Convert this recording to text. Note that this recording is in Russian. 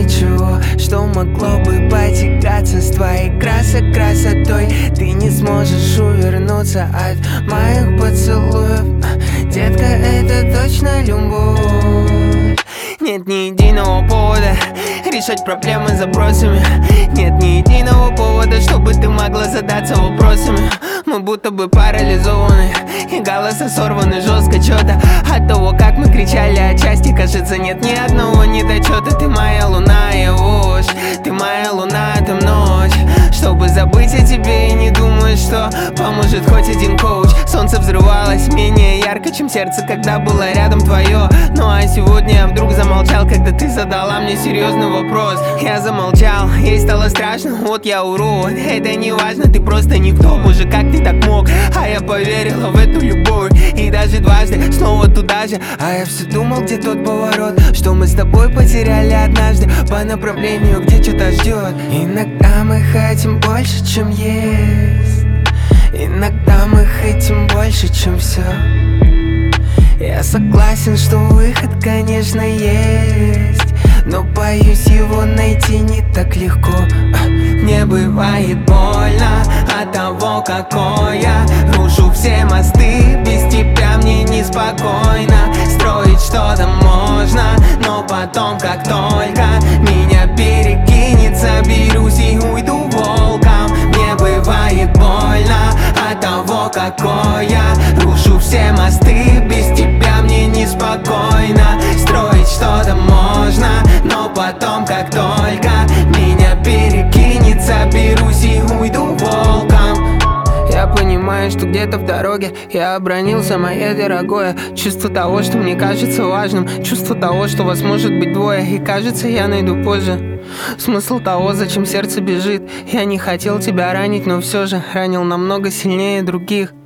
ничего, что могло бы потягаться с твоей красотой. Ты не сможешь увернуться от моих поцелуев. Детка, это точно любовь. Нет ни единого повода решать проблемы запросами. Нет ни единого повода, чтобы ты могла задаться вопросами. Мы будто бы парализованы, и голоса сорваны жестко чё-то от того, как мы кричали от счастья. Кажется, нет ни одного недочета. Ты моя луна и ложь, ты моя луна, ты ночь. Чтобы забыть о тебе и не думать, что поможет хоть один коуч. Солнце взрывалось менее ярко, чем сердце, когда было рядом твое. Ну а сегодня я вдруг замолчал, когда ты задала мне серьезный вопрос. Я замолчал, ей стало страшно, вот я урод. Это не важно, ты просто никто. Боже, как ты так мог? А я поверила в эту любовь, и даже дважды снова туда же. А я все думал, где тот поворот, что мы с тобой потеряли однажды по направлению, где что-то ждет. Иногда мы хотим больше, чем есть. Иногда мы хотим больше, чем все. Я согласен, что выход, конечно, есть, но боюсь его найти не так легко. Мне бывает больно от того, какой я рушу все мосты. Без тебя мне неспокойно. Строить что-то можно, но потом, как только меня перекинет, соберусь и уйду волком. Мне бывает больно от того, какой я рушу все мосты. Без тебя мне неспокойно. Строить что-то можно, но потом, как только меня перекинет, соберусь и уйду волком. Я понимаю, что где-то в дороге я обронился, мое дорогое. Чувство того, что мне кажется важным, чувство того, что вас может быть двое, и кажется, я найду позже смысл того, зачем сердце бежит. Я не хотел тебя ранить, но все же ранил намного сильнее других.